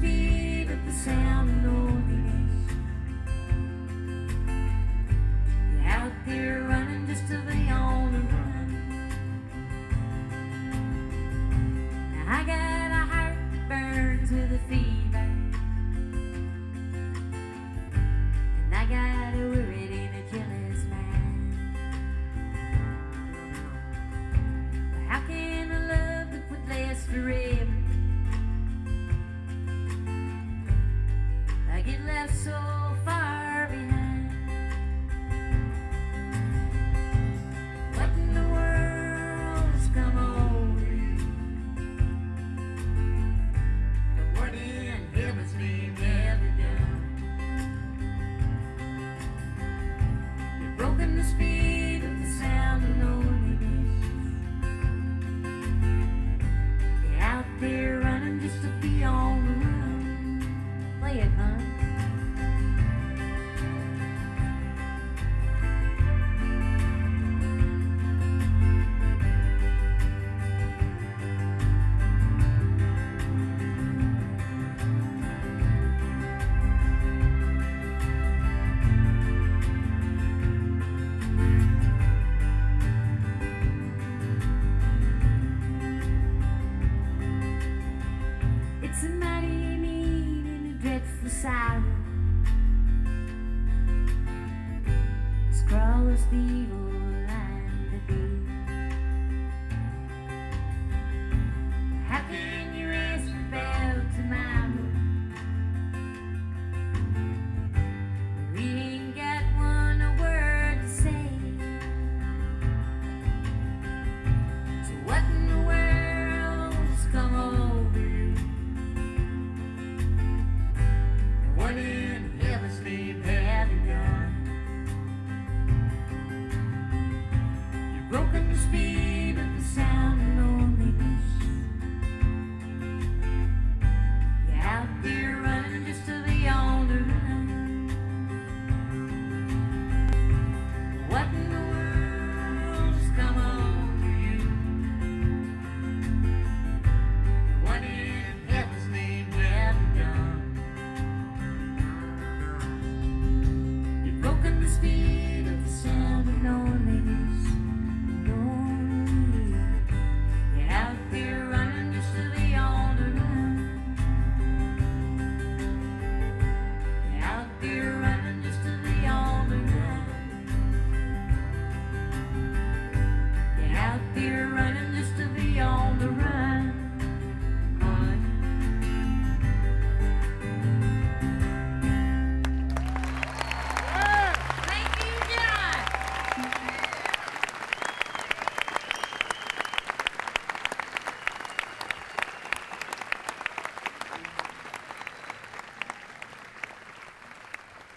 speed of the sound of loneliness. You're out there running just to be on the run. Now I got a heart that burns with a fever, and I got a worried and a jealous mind. Well, how can a love that would last forever get left so far behind? What in the world's come over you? But what in heaven's name have you done? You've broken the speed of the sound of loneliness. You're out there running just to be on the run. Play it, huh? It's a mighty mean and a dreadful silence. Scrawlers the evil line to be. How can